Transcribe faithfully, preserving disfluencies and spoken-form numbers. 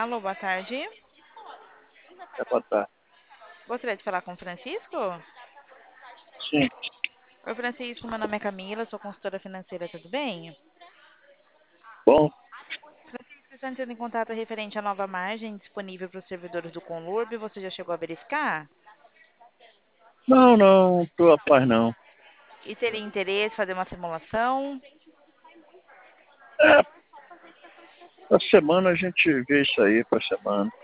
Alô, boa tarde. É, boa tarde. Gostaria de falar com o Francisco? Sim, Oi, Francisco, meu nome é Camila, sou consultora financeira, tudo bem? bom. Francisco, estou entrando em contato referente à nova margem disponível para os servidores do Conlurb, você já chegou a verificar? Não, não, tô a paz não. E teria interesse em fazer uma simulação? É, pra semana a gente vê isso aí, pra semana.